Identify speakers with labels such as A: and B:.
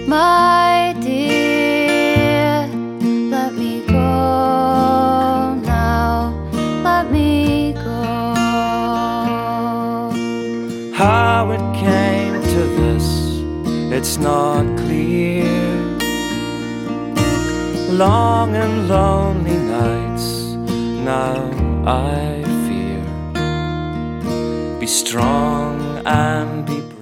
A: My dear, let me go now, let me go.
B: How it came to this, it's not clear. Long and lonely nights, now I fear. Be strong and be